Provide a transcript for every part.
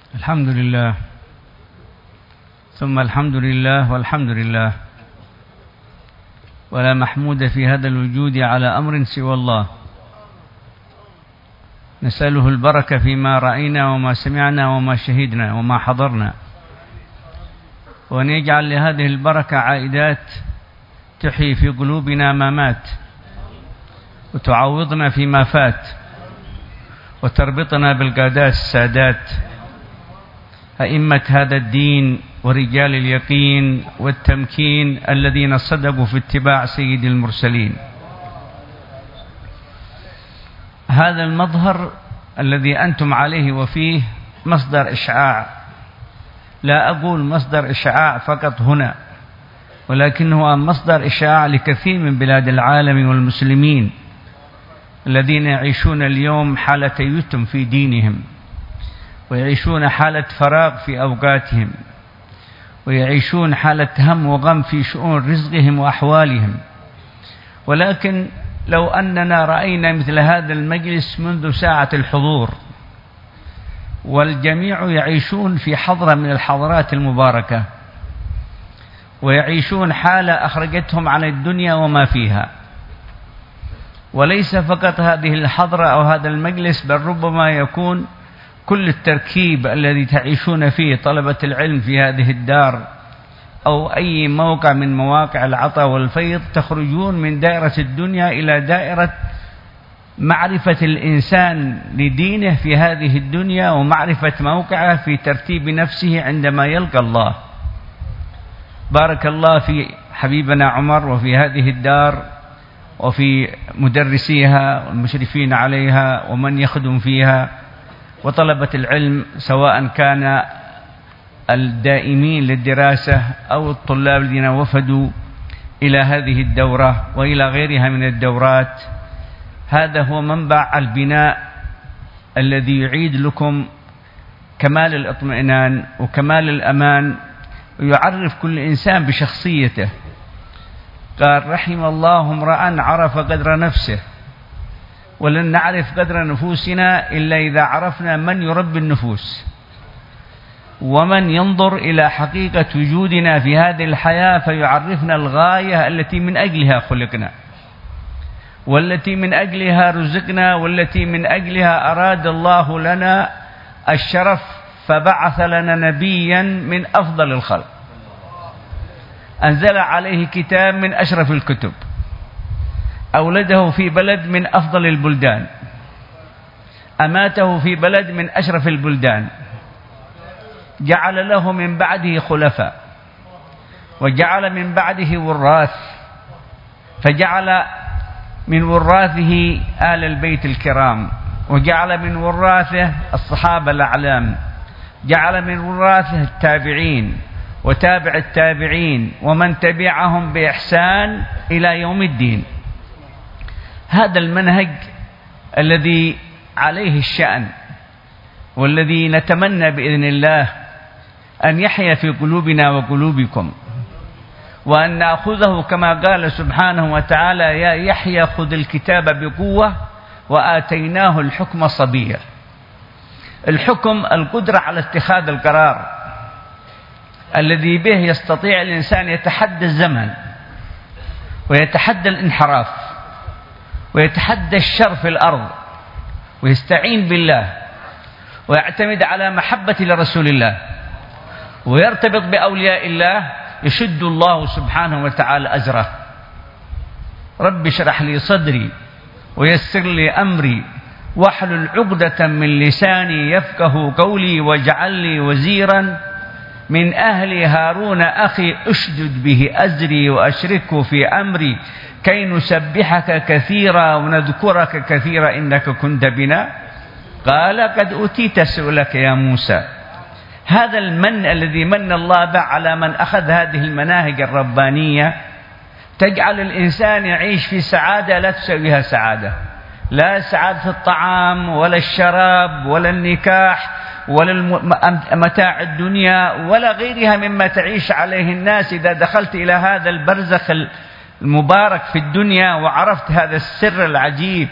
الحمد لله ثم الحمد لله والحمد لله، ولا محمود في هذا الوجود على أمر سوى الله. نسأله البركة فيما رأينا وما سمعنا وما شهدنا وما حضرنا، وأن يجعل لهذه البركة عائدات تحيي في قلوبنا ما مات، وتعوضنا فيما فات، وتربطنا بالقادات السادات أئمة هذا الدين ورجال اليقين والتمكين الذين صدقوا في اتباع سيد المرسلين. هذا المظهر الذي أنتم عليه وفيه مصدر إشعاع، لا أقول مصدر إشعاع فقط هنا، ولكنه مصدر إشعاع لكثير من بلاد العالم والمسلمين الذين يعيشون اليوم حالة يتم في دينهم، ويعيشون حالة فراغ في أوقاتهم، ويعيشون حالة هم وغم في شؤون رزقهم وأحوالهم. ولكن لو أننا رأينا مثل هذا المجلس منذ ساعة الحضور، والجميع يعيشون في حضرة من الحضارات المباركة، ويعيشون حالة أخرجتهم عن الدنيا وما فيها، وليس فقط هذه الحضرة أو هذا المجلس، بل ربما يكون كل التركيب الذي تعيشون فيه طلبة العلم في هذه الدار، أو أي موقع من مواقع العطاء والفيض، تخرجون من دائرة الدنيا إلى دائرة معرفة الإنسان لدينه في هذه الدنيا، ومعرفة موقعه في ترتيب نفسه عندما يلقى الله. بارك الله في حبيبنا عمر وفي هذه الدار وفي مدرسيها والمشرفين عليها ومن يخدم فيها وطلبة العلم، سواء كان الدائمين للدراسة أو الطلاب الذين وفدوا إلى هذه الدورة وإلى غيرها من الدورات. هذا هو منبع البناء الذي يعيد لكم كمال الاطمئنان وكمال الأمان، ويعرف كل إنسان بشخصيته. قال: رحم الله امرأ عرف قدر نفسه، ولن نعرف قدر نفوسنا إلا إذا عرفنا من يربي النفوس، ومن ينظر إلى حقيقة وجودنا في هذه الحياة فيعرفنا الغاية التي من أجلها خلقنا، والتي من أجلها رزقنا، والتي من أجلها أراد الله لنا الشرف فبعث لنا نبيا من أفضل الخلق، أنزل عليه كتاب من أشرف الكتب، أولده في بلد من أفضل البلدان، أماته في بلد من أشرف البلدان، جعل له من بعده خلفاء، وجعل من بعده وراث، فجعل من وراثه آل البيت الكرام، وجعل من وراثه الصحابة الأعلام، جعل من وراثه التابعين وتابع التابعين ومن تبعهم بإحسان إلى يوم الدين. هذا المنهج الذي عليه الشأن، والذي نتمنى بإذن الله أن يحيا في قلوبنا وقلوبكم، وأن نأخذه كما قال سبحانه وتعالى: يا يحيى خذ الكتاب بقوة وآتيناه الحكم صبيا. الحكم القدرة على اتخاذ القرار الذي به يستطيع الإنسان يتحدى الزمن، ويتحدى الانحراف، ويتحدى الشر في الأرض، ويستعين بالله، ويعتمد على محبة لرسول الله، ويرتبط بأولياء الله، يشد الله سبحانه وتعالى أجره. رب اشرح لي صدري ويسر لي أمري واحلل عقدة من لساني يفقه قولي واجعل لي وزيرا من أهل هارون أخي أشدد به أزري وأشركه في أمري كي نسبحك كثيرا ونذكرك كثيرا إنك كنت بنا. قال: قد أوتيت سؤلك يا موسى. هذا المن الذي من الله به على من أخذ هذه المناهج الربانية تجعل الإنسان يعيش في سعادة لا تساويها سعادة، لا سعادة الطعام ولا الشراب ولا النكاح ولا متاع الدنيا ولا غيرها مما تعيش عليه الناس. إذا دخلت إلى هذا البرزخ المبارك في الدنيا وعرفت هذا السر العجيب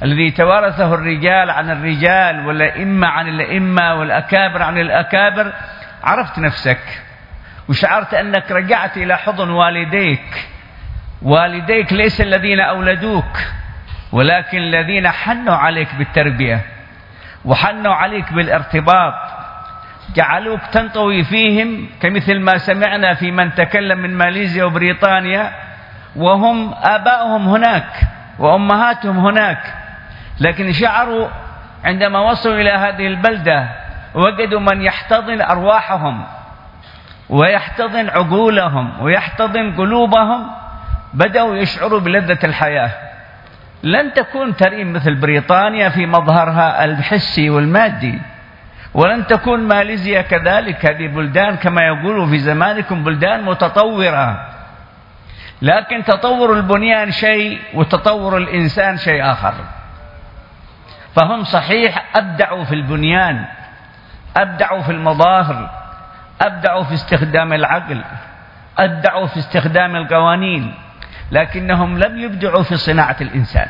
الذي توارثه الرجال عن الرجال والأئمة عن الأئمة والأكابر عن الأكابر، عرفت نفسك وشعرت أنك رجعت إلى حضن والديك. والديك ليس الذين أولدوك، ولكن الذين حنوا عليك بالتربية وحنوا عليك بالارتباط، جعلوك تنطوي فيهم، كمثل ما سمعنا في من تكلم من ماليزيا وبريطانيا وهم آبائهم هناك وأمهاتهم هناك، لكن شعروا عندما وصلوا إلى هذه البلدة وجدوا من يحتضن أرواحهم ويحتضن عقولهم ويحتضن قلوبهم، بدأوا يشعروا بلذة الحياة. لن تكون تريم مثل بريطانيا في مظهرها الحسي والمادي، ولن تكون ماليزيا كذلك. هذه بلدان كما يقولوا في زمانكم بلدان متطورة، لكن تطور البنيان شيء وتطور الإنسان شيء آخر. فهم صحيح أبدعوا في البنيان، أبدعوا في المظاهر، أبدعوا في استخدام العقل، أبدعوا في استخدام القوانين، لكنهم لم يبدعوا في صناعة الإنسان.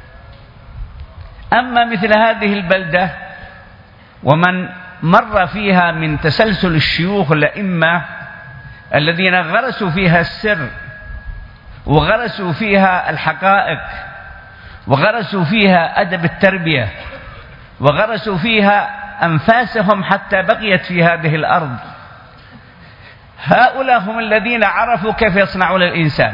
أما مثل هذه البلدة ومن مر فيها من تسلسل الشيوخ الأئمة الذين غرسوا فيها السر وغرسوا فيها الحقائق وغرسوا فيها أدب التربية وغرسوا فيها أنفاسهم حتى بقيت في هذه الأرض، هؤلاء هم الذين عرفوا كيف يصنعون الإنسان.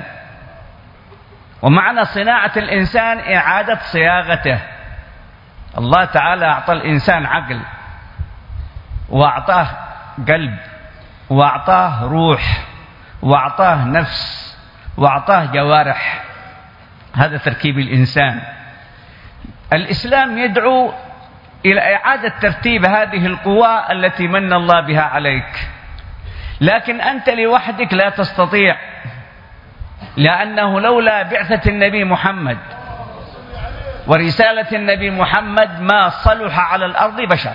ومعنى صناعة الإنسان إعادة صياغته. الله تعالى أعطى الإنسان عقل وأعطاه قلب وأعطاه روح وأعطاه نفس وأعطاه جوارح. هذا تركيب الإنسان. الإسلام يدعو إلى إعادة ترتيب هذه القوى التي من الله بها عليك، لكن أنت لوحدك لا تستطيع، لأنه لولا بعثة النبي محمد ورسالة النبي محمد ما صلح على الأرض بشر.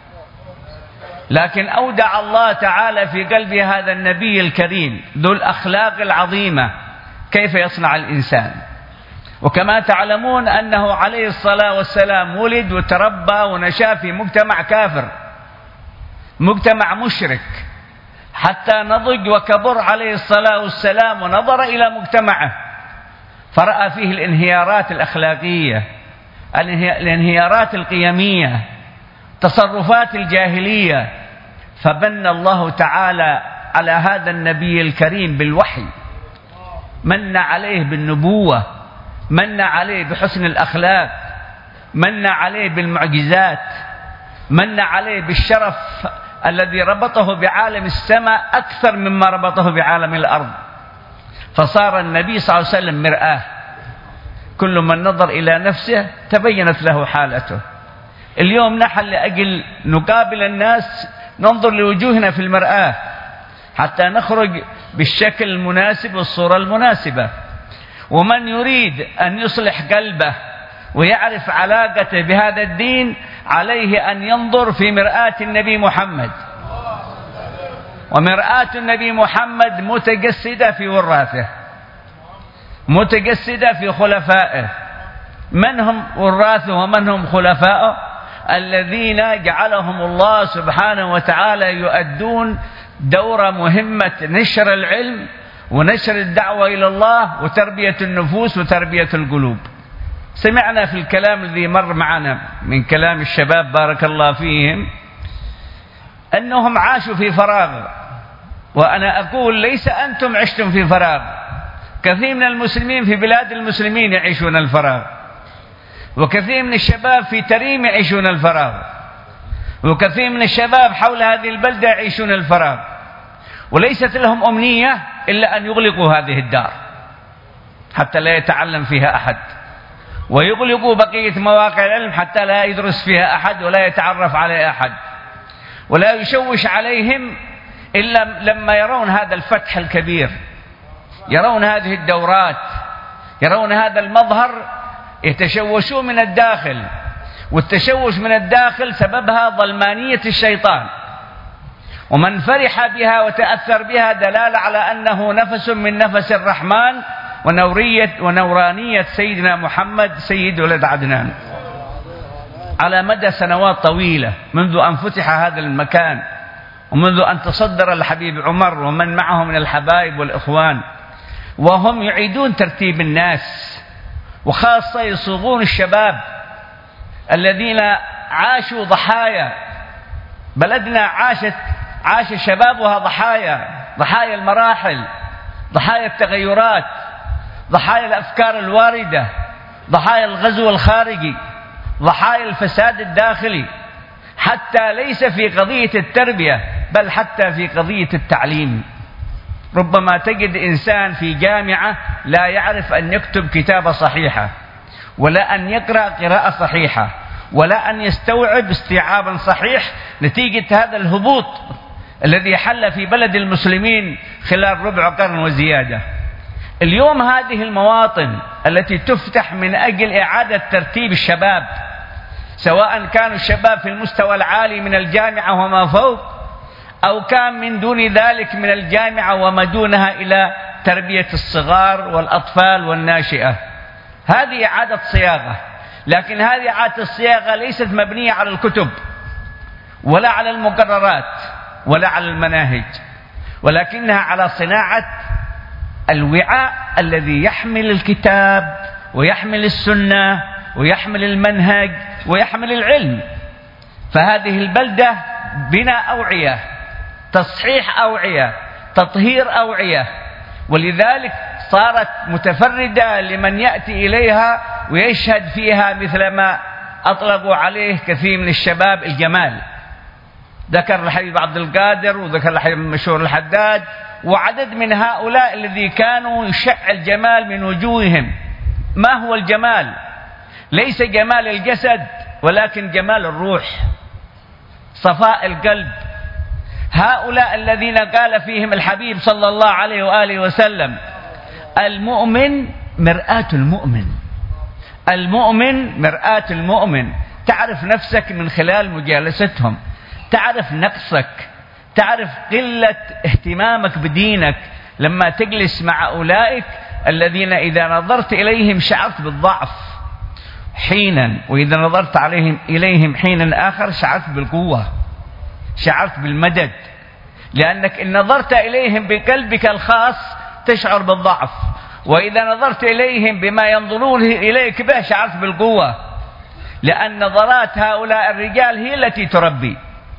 لكن أودع الله تعالى في قلب هذا النبي الكريم ذو الأخلاق العظيمة كيف يصنع الإنسان. وكما تعلمون أنه عليه الصلاة والسلام ولد وتربى ونشأ في مجتمع كافر، مجتمع مشرك، حتى نضج وكبر عليه الصلاة والسلام ونظر إلى مجتمعه فرأى فيه الانهيارات الأخلاقية، الانهيارات القيمية، تصرفات الجاهلية، فبنى الله تعالى على هذا النبي الكريم بالوحي، من عليه بالنبوة، من عليه بحسن الأخلاق، من عليه بالمعجزات، من عليه بالشرف الذي ربطه بعالم السماء أكثر مما ربطه بعالم الأرض. فصار النبي صلى الله عليه وسلم مرآة، كل من نظر إلى نفسه تبينت له حالته. اليوم نحن لأجل نقابل الناس ننظر لوجوهنا في المرآة حتى نخرج بالشكل المناسب والصورة المناسبة. ومن يريد أن يصلح قلبه ويعرف علاقته بهذا الدين عليه أن ينظر في مرآة النبي محمد. ومرآة النبي محمد متجسدة في وراثه، متجسدة في خلفائه. من هم وراثه ومن هم خلفائه؟ الذين جعلهم الله سبحانه وتعالى يؤدون دور مهمة نشر العلم ونشر الدعوة إلى الله وتربية النفوس وتربية القلوب. سمعنا في الكلام الذي مر معنا من كلام الشباب بارك الله فيهم أنهم عاشوا في فراغ، وأنا أقول ليس أنتم عشتم في فراغ، كثير من المسلمين في بلاد المسلمين يعيشون الفراغ، وكثير من الشباب في تريم يعيشون الفراغ، وكثير من الشباب حول هذه البلدة يعيشون الفراغ، وليست لهم أمنية إلا أن يغلقوا هذه الدار حتى لا يتعلم فيها أحد، ويغلقوا بقية مواقع العلم حتى لا يدرس فيها أحد ولا يتعرف عليه أحد، ولا يشوش عليهم إلا لما يرون هذا الفتح الكبير، يرون هذه الدورات، يرون هذا المظهر، يتشوشون من الداخل. والتشوش من الداخل سببها ظلمانية الشيطان، ومن فرح بها وتأثر بها دلالة على أنه نفس من نفس الرحمن ونورانية سيدنا محمد سيد ولد عدنان. على مدى سنوات طويلة منذ أن فتح هذا المكان، ومنذ أن تصدر الحبيب عمر ومن معه من الحبايب والإخوان، وهم يعيدون ترتيب الناس، وخاصة يصوغون الشباب الذين عاشوا ضحايا. بلدنا عاش شبابها ضحايا المراحل، ضحايا التغيرات، ضحايا الأفكار الواردة، ضحايا الغزو الخارجي، ضحايا الفساد الداخلي، حتى ليس في قضية التربية بل حتى في قضية التعليم. ربما تجد إنسان في جامعة لا يعرف أن يكتب كتابة صحيحة، ولا أن يقرأ قراءة صحيحة، ولا أن يستوعب استيعابا صحيح، نتيجة هذا الهبوط الذي حل في بلد المسلمين خلال ربع قرن وزيادة. اليوم هذه المواطن التي تفتح من أجل إعادة ترتيب الشباب، سواء كانوا الشباب في المستوى العالي من الجامعة وما فوق، أو كان من دون ذلك من الجامعة وما دونها إلى تربية الصغار والأطفال والناشئة، هذه إعادة صياغة. لكن هذه إعادة الصياغة ليست مبنية على الكتب ولا على المقررات ولا على المناهج، ولكنها على صناعة الوعاء الذي يحمل الكتاب ويحمل السنة ويحمل المنهج ويحمل العلم. فهذه البلدة بناء أوعية، تصحيح أوعية، تطهير أوعية، ولذلك صارت متفردة لمن يأتي إليها ويشهد فيها مثل ما أطلقوا عليه كثير من الشباب الجمال. ذكر الحبيب عبد القادر، وذكر الحبيب مشهور الحداد، وعدد من هؤلاء الذي كانوا يشع الجمال من وجوههم. ما هو الجمال؟ ليس جمال الجسد، ولكن جمال الروح، صفاء القلب. هؤلاء الذين قال فيهم الحبيب صلى الله عليه وآله وسلم: المؤمن مرآة المؤمن، المؤمن مرآة المؤمن. تعرف نفسك من خلال مجالستهم، تعرف نقصك، تعرف قلة اهتمامك بدينك لما تجلس مع أولئك الذين إذا نظرت إليهم شعرت بالضعف حينا، وإذا نظرت إليهم حينا آخر شعرت بالقوة، شعرت بالمدد، لأنك إن نظرت إليهم بقلبك الخاص تشعر بالضعف، وإذا نظرت إليهم بما ينظرون إليك به شعرت بالقوة، لأن نظرات هؤلاء الرجال هي التي تربي.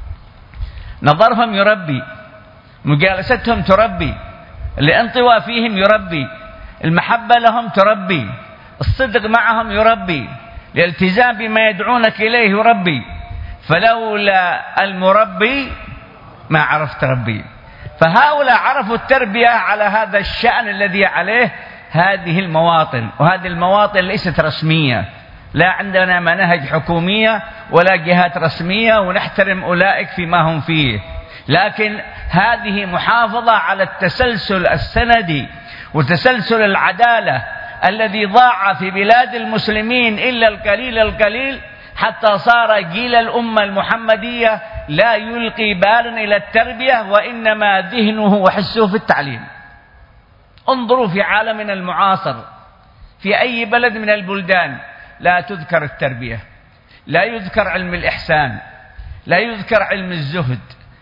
نظرهم يربي، مجالستهم تربي، الانطواء فيهم يربي، المحبة لهم تربي، الصدق معهم يربي، الالتزام بما يدعونك إليه يربي. فلولا المربي ما عرفت ربي. فهؤلاء عرفوا التربية على هذا الشأن الذي عليه هذه المواطن، وهذه المواطن ليست رسمية، لا عندنا مناهج حكومية ولا جهات رسمية، ونحترم أولئك فيما هم فيه، لكن هذه محافظة على التسلسل السندي وتسلسل العدالة الذي ضاع في بلاد المسلمين إلا القليل القليل، حتى صار جيل الأمة المحمدية لا يلقي بالا إلى التربية، وإنما ذهنه وحسه في التعليم. انظروا في عالمنا المعاصر في أي بلد من البلدان لا تذكر التربية، لا يذكر علم الإحسان، لا يذكر علم الزهد،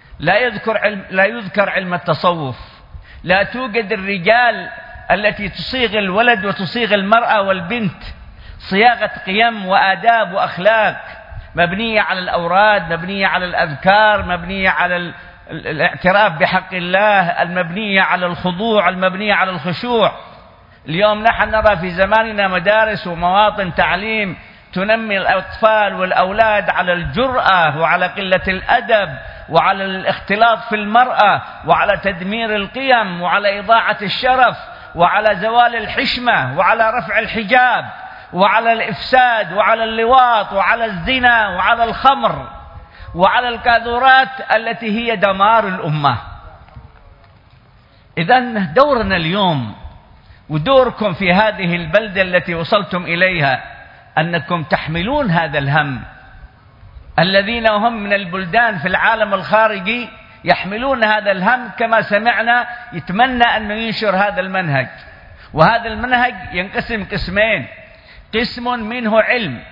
لا يذكر علم التصوف، لا توجد الرجال التي تصيغ الولد وتصيغ المرأة والبنت صياغة قيم وآداب وأخلاق مبنية على الأوراد، مبنية على الأذكار، مبنية على الاعتراف بحق الله، المبنية على الخضوع، المبنية على الخشوع. اليوم نحن نرى في زماننا مدارس ومواطن تعليم تنمي الأطفال والأولاد على الجرأة وعلى قلة الأدب وعلى الاختلاط في المرأة وعلى تدمير القيم وعلى إضاعة الشرف وعلى زوال الحشمة وعلى رفع الحجاب وعلى الإفساد وعلى اللواط وعلى الزنا وعلى الخمر وعلى الكاذورات التي هي دمار الأمة. إذن دورنا اليوم ودوركم في هذه البلدة التي وصلتم إليها أنكم تحملون هذا الهم. الذين هم من البلدان في العالم الخارجي يحملون هذا الهم، كما سمعنا يتمنى أن ينشر هذا المنهج. وهذا المنهج ينقسم قسمين: قسم منه علم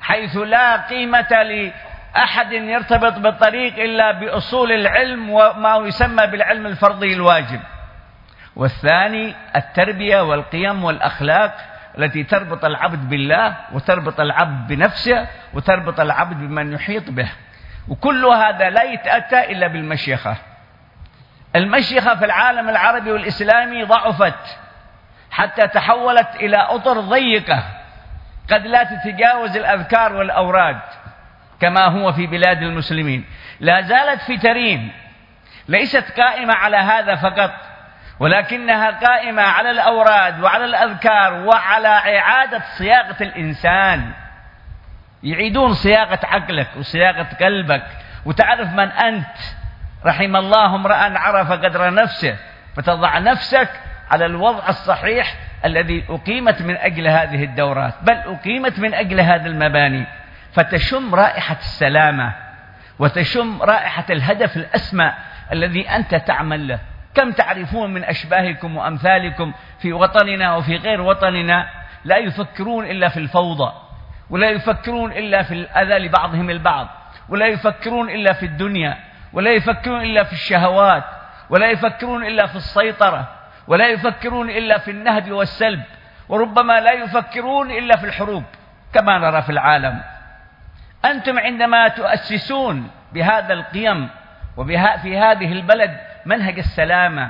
حيث لا قيمة لأحد يرتبط بالطريق إلا بأصول العلم وما يسمى بالعلم الفرضي الواجب. والثاني التربية والقيم والأخلاق التي تربط العبد بالله وتربط العبد بنفسه وتربط العبد بمن يحيط به. وكل هذا لا يتأتى إلا بالمشيخة. المشيخة في العالم العربي والإسلامي ضعفت حتى تحولت إلى أطر ضيقة قد لا تتجاوز الأذكار والأوراد كما هو في بلاد المسلمين. لا زالت في تريم، ليست قائمة على هذا فقط، ولكنها قائمة على الأوراد وعلى الأذكار وعلى إعادة صياغة الإنسان. يعيدون صياغة عقلك وصياغة قلبك وتعرف من أنت. رحم الله امرأ عرف قدر نفسه، فتضع نفسك على الوضع الصحيح الذي أقيمت من أجل هذه الدورات، بل أقيمت من أجل هذه المباني، فتشم رائحة السلامة وتشم رائحة الهدف الأسمى الذي أنت تعمل له. كم تعرفون من أشباهكم وأمثالكم في وطننا وفي غير وطننا لا يفكرون إلا في الفوضى، ولا يفكرون إلا في الأذى لبعضهم البعض، ولا يفكرون إلا في الدنيا، ولا يفكرون إلا في الشهوات، ولا يفكرون إلا في السيطرة، ولا يفكرون إلا في النهب والسلب، وربما لا يفكرون إلا في الحروب كما نرى في العالم. أنتم عندما تؤسسون بهذا القيم في هذه البلد منهج السلامة،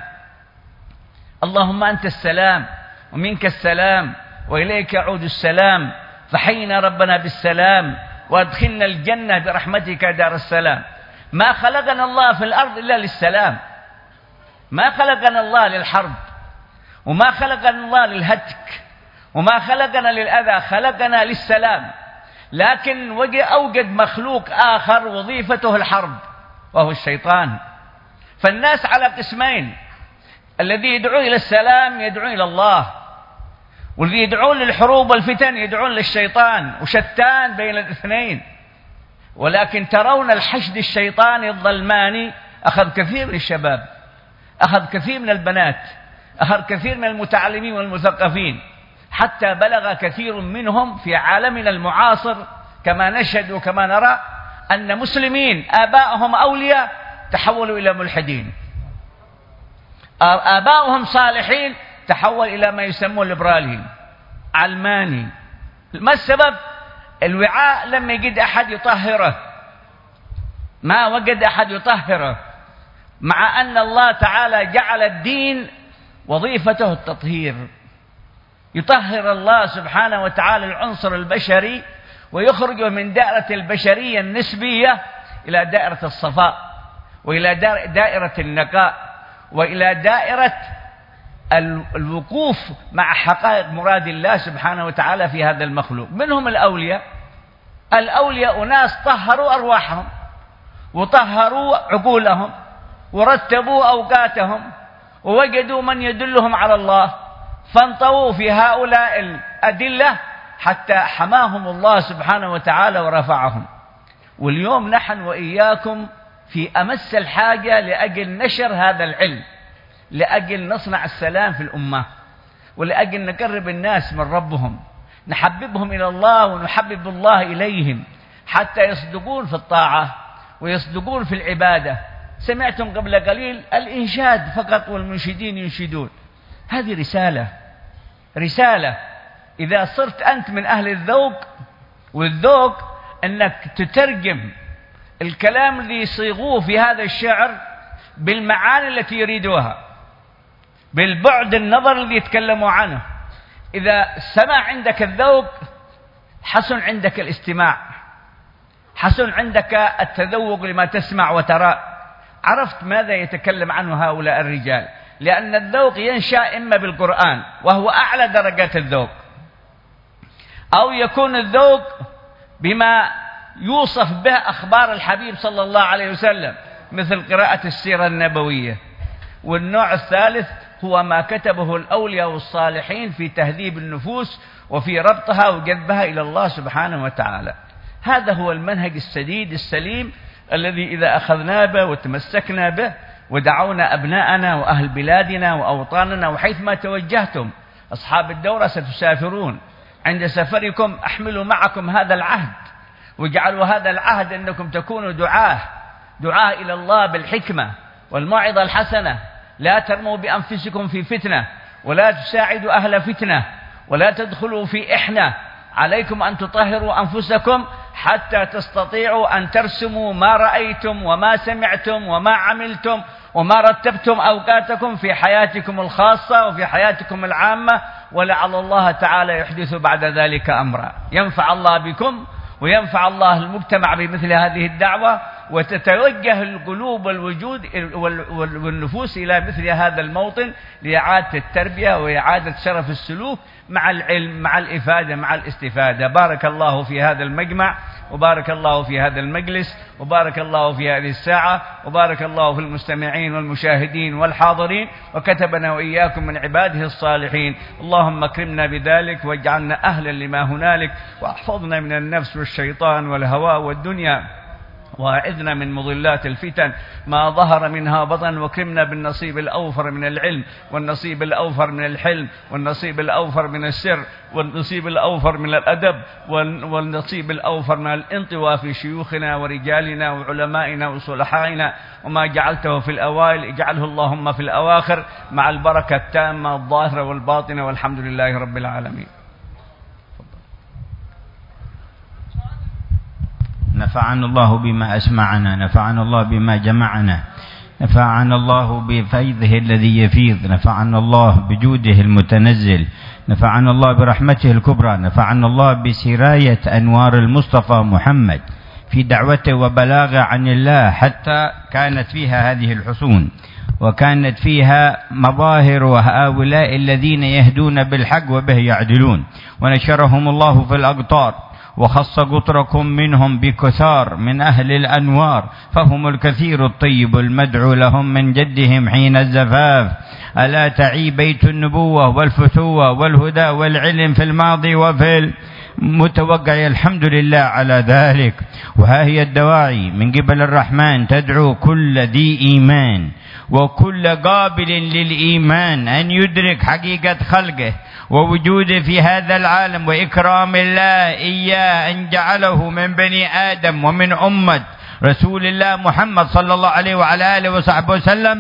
اللهم أنت السلام ومنك السلام وإليك يعود السلام، فحينا ربنا بالسلام وادخلنا الجنة برحمتك دار السلام. ما خلقنا الله في الأرض إلا للسلام، ما خلقنا الله للحرب، وما خلقنا الله للهتك، وما خلقنا للأذى، خلقنا للسلام. لكن أوجد مخلوق آخر وظيفته الحرب وهو الشيطان. فالناس على قسمين: الذي يدعو إلى السلام يدعو إلى الله، والذي يدعون للحروب والفتن يدعون للشيطان، وشتان بين الاثنين. ولكن ترون الحشد الشيطاني الظلماني أخذ كثير من الشباب، أخذ كثير من البنات، أخذ كثير من المتعلمين والمثقفين، حتى بلغ كثير منهم في عالمنا المعاصر كما نشهد وكما نرى أن مسلمين آباءهم أولياء تحولوا إلى ملحدين، آباؤهم صالحين تحول إلى ما يسمون ليبراليين علماني. ما السبب؟ الوعاء لم يجد أحد يطهره، ما وجد أحد يطهره، مع أن الله تعالى جعل الدين وظيفته التطهير. يطهر الله سبحانه وتعالى العنصر البشري ويخرجه من دائرة البشرية النسبية إلى دائرة الصفاء، وإلى دائرة النقاء، وإلى دائرة الوقوف مع حقائق مراد الله سبحانه وتعالى في هذا المخلوق. منهم الأولياء. الأولياء أناس طهروا أرواحهم وطهروا عقولهم ورتبوا أوقاتهم ووجدوا من يدلهم على الله، فانطووا في هؤلاء الأدلة حتى حماهم الله سبحانه وتعالى ورفعهم. واليوم نحن وإياكم في أمس الحاجة لأجل نشر هذا العلم، لأجل نصنع السلام في الأمة، ولأجل نقرب الناس من ربهم، نحببهم إلى الله ونحبب الله إليهم حتى يصدقون في الطاعة ويصدقون في العبادة. سمعتم قبل قليل الإنشاد فقط والمنشدين ينشدون. هذه رسالة. إذا صرت أنت من أهل الذوق والذوق أنك تترجم الكلام الذي يصيغوه في هذا الشعر بالمعاني التي يريدوها، بالبعد النظر الذي يتكلموا عنه. إذا سمع عندك الذوق حسن عندك الاستماع، حسن عندك التذوق لما تسمع وترى، عرفت ماذا يتكلم عنه هؤلاء الرجال. لأن الذوق ينشأ إما بالقرآن وهو أعلى درجات الذوق، أو يكون الذوق بما يوصف به أخبار الحبيب صلى الله عليه وسلم مثل قراءة السيرة النبوية. والنوع الثالث هو ما كتبه الأولياء والصالحين في تهذيب النفوس وفي ربطها وجذبها إلى الله سبحانه وتعالى. هذا هو المنهج السديد السليم الذي إذا أخذنا به وتمسكنا به ودعونا أبناءنا وأهل بلادنا وأوطاننا وحيثما توجهتم. أصحاب الدورة ستسافرون، عند سفركم أحملوا معكم هذا العهد واجعلوا هذا العهد أنكم تكونوا دعاة إلى الله بالحكمة والموعظة الحسنة. لا ترموا بأنفسكم في فتنة، ولا تساعدوا أهل فتنة، ولا تدخلوا في إحنة. عليكم أن تطهروا أنفسكم حتى تستطيعوا أن ترسموا ما رأيتم وما سمعتم وما عملتم وما رتبتم أوقاتكم في حياتكم الخاصة وفي حياتكم العامة، ولعل الله تعالى يحدث بعد ذلك أمرا ينفع الله بكم وينفع الله المجتمع بمثل هذه الدعوة، وتتوجه القلوب والوجود والنفوس إلى مثل هذا الموطن لإعادة التربية وإعادة شرف السلوك مع العلم، مع الإفادة، مع الاستفادة. بارك الله في هذا المجمع، وبارك الله في هذا المجلس، وبارك الله في هذه الساعة، وبارك الله في المستمعين والمشاهدين والحاضرين، وكتبنا وإياكم من عباده الصالحين. اللهم اكرمنا بذلك واجعلنا أهلا لما هنالك، واحفظنا من النفس والشيطان والهوى والدنيا، وأعذنا من مضلات الفتن ما ظهر منها بطن، واكرمنا بالنصيب الأوفر من العلم، والنصيب الأوفر من الحلم، والنصيب الأوفر من السر، والنصيب الأوفر من الأدب، والنصيب الأوفر من الانطواء في شيوخنا ورجالنا وعلمائنا وصلحائنا. وما جعلته في الأوائل اجعله اللهم في الأواخر، مع البركة التامة الظاهرة والباطنة، والحمد لله رب العالمين. نفعنا الله بما أسمعنا، نفعنا الله بما جمعنا، نفعنا الله بفيضه الذي يفيض، نفعنا الله بجوده المتنزل، نفعنا الله برحمته الكبرى، نفعنا الله بسراية أنوار المصطفى محمد في دعوته وبلاغه عن الله، حتى كانت فيها هذه الحصون، وكانت فيها مظاهر وهؤلاء الذين يهدون بالحق وبه يعدلون، ونشرهم الله في الأقطار، وخص قطركم منهم بكثار من أهل الأنوار، فهم الكثير الطيب المدعو لهم من جدهم حين الزفاف. ألا تعي بيت النبوة والفتوة والهدى والعلم في الماضي وفي المتوقع، الحمد لله على ذلك. وها هي الدواعي من قبل الرحمن تدعو كل ذي إيمان وكل قابل للإيمان أن يدرك حقيقة خلقه ووجوده في هذا العالم، وإكرام الله إياه أن جعله من بني آدم ومن أمة رسول الله محمد صلى الله عليه وعلى آله وصحبه وسلم،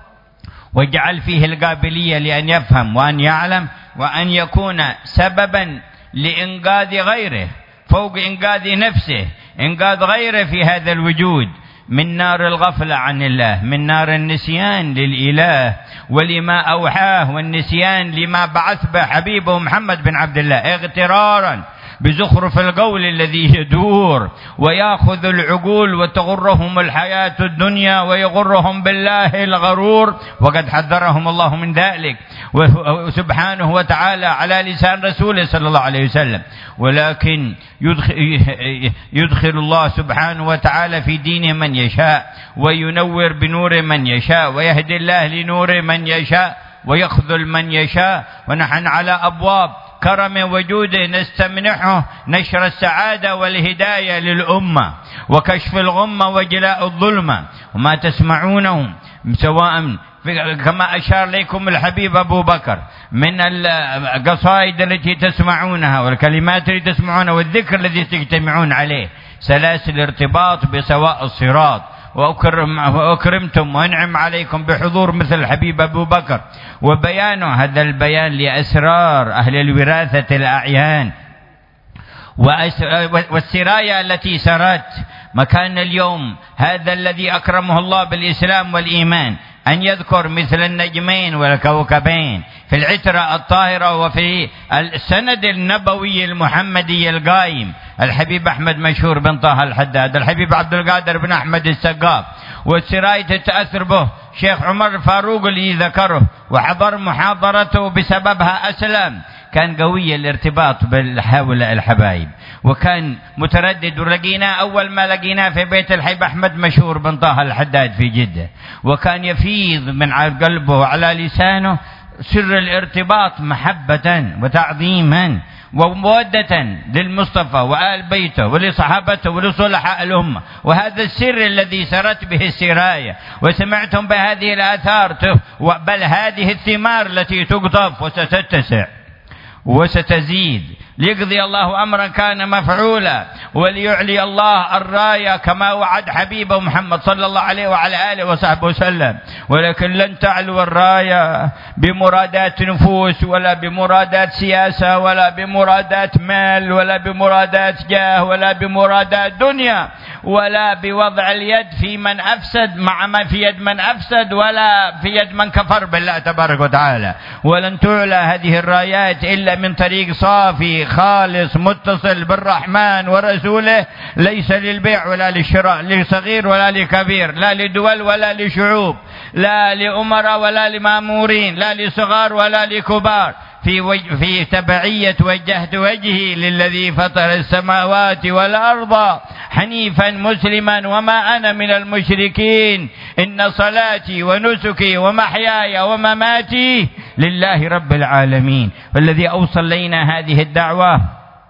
وجعل فيه القابلية لأن يفهم وأن يعلم وأن يكون سببا لإنقاذ غيره فوق إنقاذ نفسه، إنقاذ غيره في هذا الوجود من نار الغفلة عن الله، من نار النسيان للإله ولما أوحاه، والنسيان لما بعث به حبيبه محمد بن عبد الله، اغترارا بزخرف القول الذي يدور ويأخذ العقول وتغرهم الحياة الدنيا ويغرهم بالله الغرور، وقد حذرهم الله من ذلك سبحانه وتعالى على لسان رسوله صلى الله عليه وسلم. ولكن يدخل الله سبحانه وتعالى في دينه من يشاء، وينور بنور من يشاء، ويهدي الله لنور من يشاء، ويخذل من يشاء. ونحن على أبواب كرم وجوده نستمنحه نشر السعادة والهداية للأمة، وكشف الغمة وجلاء الظلمة. وما تسمعونه سواء كما أشار لكم الحبيب أبو بكر من القصائد التي تسمعونها والكلمات التي تسمعونها والذكر الذي تجتمعون عليه، سلاسل ارتباط بسواء الصراط. وأكرمتم وأنعم عليكم بحضور مثل الحبيب أبو بكر، وبيان هذا البيان لأسرار أهل الوراثة الأعيان والسرايا التي سرت مكان اليوم هذا الذي أكرمه الله بالإسلام والإيمان، أن يذكر مثل النجمين والكوكبين في العترة الطاهرة وفي السند النبوي المحمدي القائم، الحبيب أحمد مشهور بن طه الحداد، الحبيب عبد القادر بن أحمد السقاف، والسراية تتأثر به شيخ عمر فاروق اللي ذكره وحضر محاضرته بسببها أسلم. كان قوي الارتباط بالهؤلاء الحبايب، وكان متردد، ولقيناه أول ما لقيناه في بيت الحبيب أحمد مشهور بن طه الحداد في جدة، وكان يفيض من قلبه وعلى لسانه سر الارتباط محبة وتعظيما ومودة للمصطفى وآل بيته ولصحابته ولصلحاء الأمة. وهذا السر الذي سرت به السراية، وسمعتم بهذه الآثار بل هذه الثمار التي تقطف وستتسع وستزيد ليقضي الله أمرا كان مفعولا، وليعلي الله الراية كما وعد حبيبه محمد صلى الله عليه وعلى آله وصحبه وسلم. ولكن لن تعلو الراية بمرادات نفوس، ولا بمرادات سياسة، ولا بمرادات مال، ولا بمرادات جاه، ولا بمرادات دنيا، ولا بوضع اليد في من أفسد مع ما في يد من أفسد، ولا في يد من كفر بالله تبارك وتعالى. ولن تعلى هذه الرايات إلا من طريق صافي خالص متصل بالرحمن ورسوله، ليس للبيع ولا للشراء، لصغير ولا لكبير، لا لدول ولا لشعوب، لا لأمراء ولا لمامورين، لا لصغار ولا لكبار، في تبعية وجهت وجهي للذي فطر السماوات والأرض حنيفا مسلما وما أنا من المشركين، إن صلاتي ونسكي ومحياي ومماتي لله رب العالمين. والذي أوصل لنا هذه الدعوة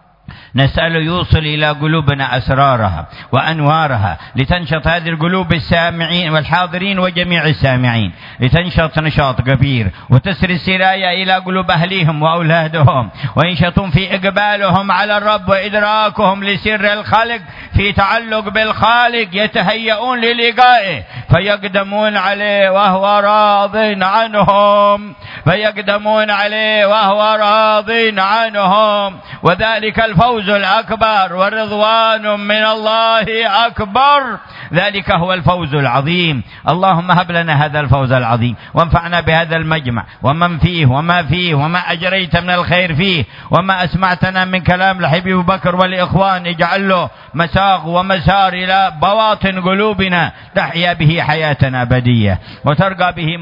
نسأل يوصل إلى قلوبنا أسرارها وأنوارها، لتنشط هذه القلوب السامعين والحاضرين وجميع السامعين، لتنشط نشاط كبير وتسري السرايا إلى قلوب أهليهم وأولادهم، وينشطون في إقبالهم على الرب وإدراكهم لسر الخلق في تعلق بالخالق، يتهيئون للقائه فيقدمون عليه وهو راض عنهم، فيقدمون عليه وهو راض عنهم، وذلك الفوز الأكبر والرضوان من الله أكبر، ذلك هو الفوز العظيم. اللهم هب لنا هذا الفوز العظيم، وانفعنا بهذا المجمع ومن فيه وما فيه وما أجريت من الخير فيه، وما أسمعتنا من كلام لحبيب بكر والإخوان، اجعل له مساق ومسار إلى بواطن قلوبنا تحيا به حياة أبدية، وترقى به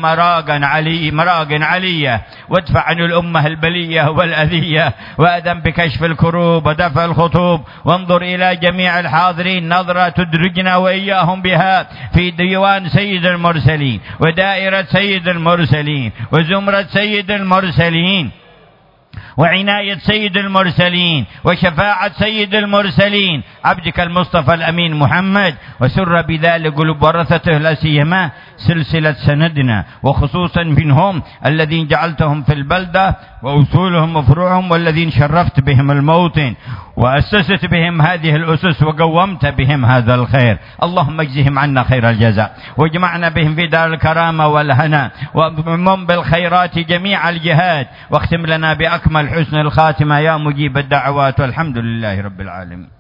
مراق علية، وادفع عن الأمة البلية والأذية، وأذن بكشف الكروب ودفع الخطوب، وانظر إلى جميع الحاضرين نظرة تدرجنا وإياهم بها في ديوان سيد المرسلين ودائرة سيد المرسلين وزمرة سيد المرسلين وعناية سيد المرسلين وشفاعة سيد المرسلين عبدك المصطفى الأمين محمد، وسر بذلك قلوب ورثته، لا سيما سلسلة سندنا، وخصوصا منهم الذين جعلتهم في البلدة وأصولهم وفروعهم، والذين شرفت بهم الموطن وأسست بهم هذه الأسس وقومت بهم هذا الخير. اللهم اجزهم عنا خير الجزاء، واجمعنا بهم في دار الكرامة والهنا، ومن بالخيرات جميع الجهات، واختم لنا بأكمل حسن الخاتمة يا مجيب الدعوات، والحمد لله رب العالمين.